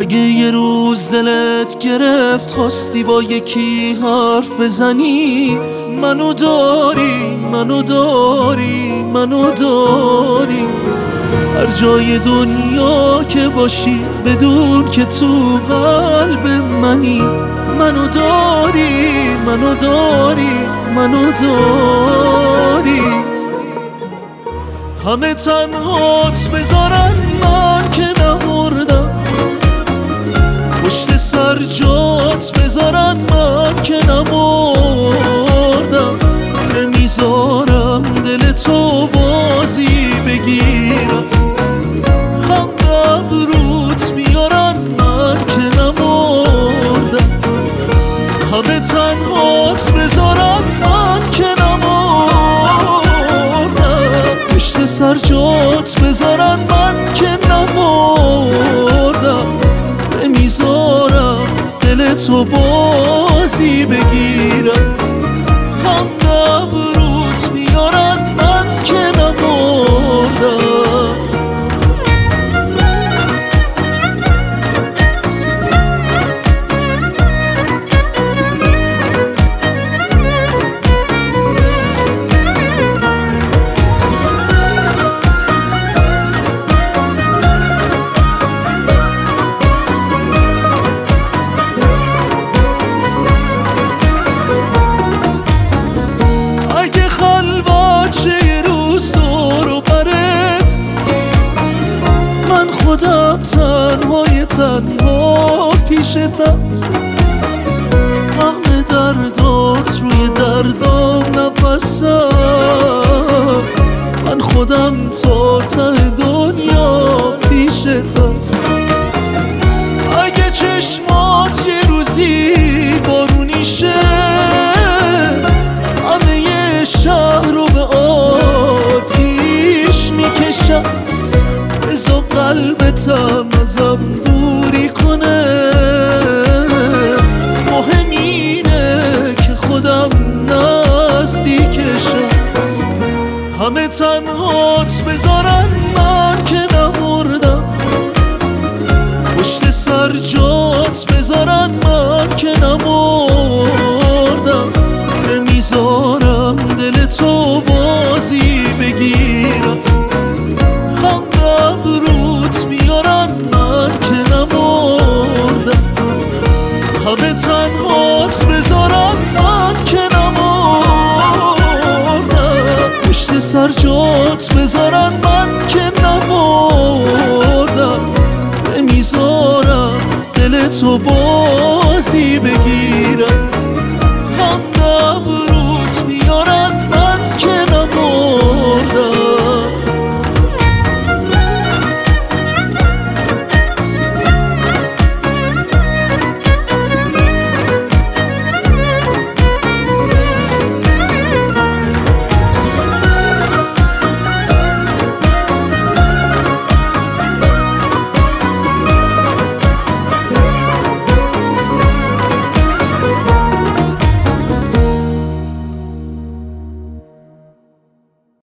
اگه یه روز دلت گرفت خواستی با یکی حرف بزنی، منو داری، منو داری، منو داری. هر جای دنیا که باشی بدون که تو قلب منی، منو داری، منو داری، منو داری. همه تنهات بذارن من که نمردم، پشت سر جات بذارن من که نمردم. نمیذارم دل تو بازی بگیرم، خنده ابروت میارن من که نمردم. همه تنهات بذارن من که نمردم، پشت سر جات بذارن من که نمردم. نمیذارم دل تو بازی بگیرم، خنده ابروت میارن من که نمردم. خودم تنهای تنها پیشتم، همه دردات روی دردام نفسم. من خودم تا ته دنیا پیشتم. اگه چشمات یه روزی بارونی شه، همه یه شهر رو به آتیش میکشم. بذار قلبتم ازم دوری کنه، مهم اینه که خودم نزدیکشم. همه تنهات بذارن من که نمردم، پشت سر جات بذارن من که نمردم. نمیذارم دل تو بازی بگیرم، خنده ابروت میارن من که نمردم. همه تنهات بذارن من که نمردم، پشت سر جات بذارن من که نمردم. نمیذارم دل تو